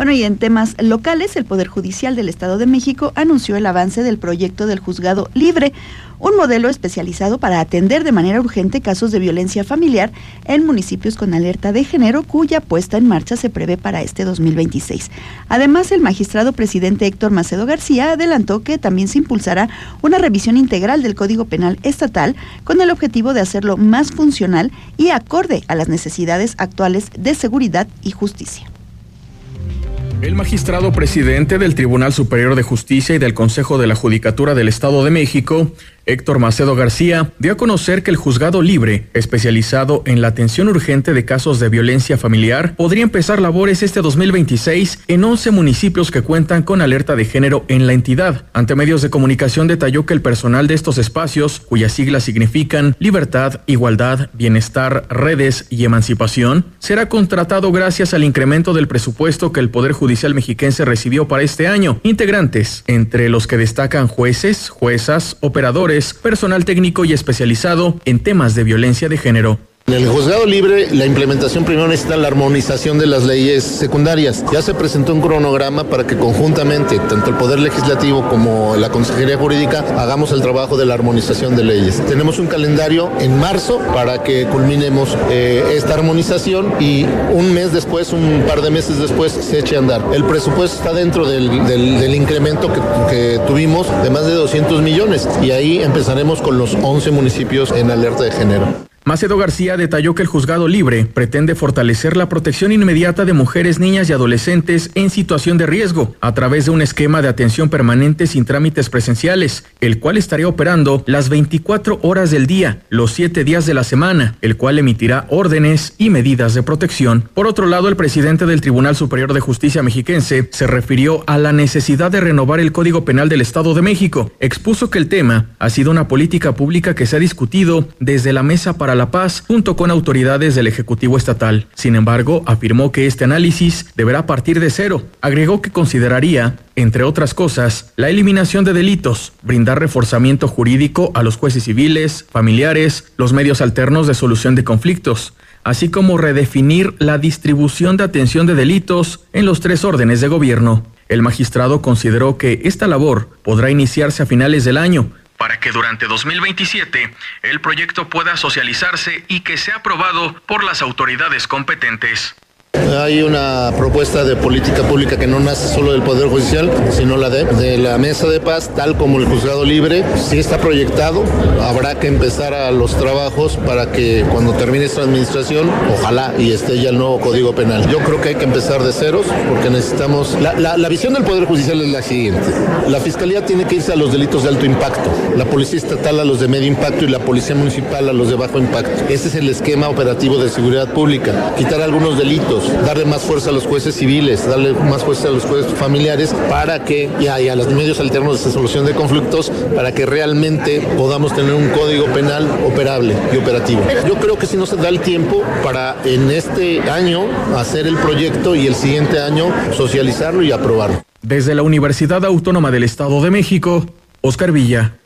Bueno, y en temas locales, el Poder Judicial del Estado de México anunció el avance del proyecto del Juzgado Libre, un modelo especializado para atender de manera urgente casos de violencia familiar en municipios con alerta de género, cuya puesta en marcha se prevé para este 2026. Además, el magistrado presidente Héctor Macedo García adelantó que también se impulsará una revisión integral del Código Penal estatal con el objetivo de hacerlo más funcional y acorde a las necesidades actuales de seguridad y justicia. El magistrado presidente del Tribunal Superior de Justicia y del Consejo de la Judicatura del Estado de México, Héctor Macedo García, dio a conocer que el Juzgado Libre, especializado en la atención urgente de casos de violencia familiar, podría empezar labores este 2026 en 11 municipios que cuentan con alerta de género en la entidad. Ante medios de comunicación detalló que el personal de estos espacios, cuyas siglas significan Libertad, Igualdad, Bienestar, Redes y Emancipación, será contratado gracias al incremento del presupuesto que el Poder Judicial mexiquense recibió para este año. Integrantes, entre los que destacan jueces, juezas, operadores, personal técnico y especializado en temas de violencia de género. En el Juzgado Libre, la implementación primero necesita la armonización de las leyes secundarias. Ya se presentó un cronograma para que conjuntamente, tanto el Poder Legislativo como la Consejería Jurídica, hagamos el trabajo de la armonización de leyes. Tenemos un calendario en marzo para que culminemos esta armonización y un mes después, un par de meses después, se eche a andar. El presupuesto está dentro del incremento que tuvimos de más de 200 millones y ahí empezaremos con los 11 municipios en alerta de género. Macedo García detalló que el Juzgado Libre pretende fortalecer la protección inmediata de mujeres, niñas y adolescentes en situación de riesgo a través de un esquema de atención permanente sin trámites presenciales, el cual estaría operando las 24 horas del día, los 7 días de la semana, el cual emitirá órdenes y medidas de protección. Por otro lado, el presidente del Tribunal Superior de Justicia mexiquense se refirió a la necesidad de renovar el Código Penal del Estado de México. Expuso que el tema ha sido una política pública que se ha discutido desde la Mesa para la Paz junto con autoridades del Ejecutivo Estatal. Sin embargo, afirmó que este análisis deberá partir de cero. Agregó que consideraría, entre otras cosas, la eliminación de delitos, brindar reforzamiento jurídico a los jueces civiles, familiares, los medios alternos de solución de conflictos, así como redefinir la distribución de atención de delitos en los 3 órdenes de gobierno. El magistrado consideró que esta labor podrá iniciarse a finales del año, para que durante 2027 el proyecto pueda socializarse y que sea aprobado por las autoridades competentes. Hay una propuesta de política pública que no nace solo del Poder Judicial, sino la de la Mesa de Paz, tal como el Juzgado Libre. Sí está proyectado, habrá que empezar a los trabajos para que cuando termine esta administración, ojalá y esté ya el nuevo Código Penal. Yo creo que hay que empezar de ceros porque necesitamos... La visión del Poder Judicial es la siguiente. La Fiscalía tiene que irse a los delitos de alto impacto, la Policía Estatal a los de medio impacto y la Policía Municipal a los de bajo impacto. Ese es el esquema operativo de seguridad pública. Quitar algunos delitos, darle más fuerza a los jueces civiles, darle más fuerza a los jueces familiares para que, y a los medios alternos de solución de conflictos, para que realmente podamos tener un código penal operable y operativo. Yo creo que si no se da el tiempo para en este año hacer el proyecto y el siguiente año socializarlo y aprobarlo. Desde la Universidad Autónoma del Estado de México, Oscar Villa.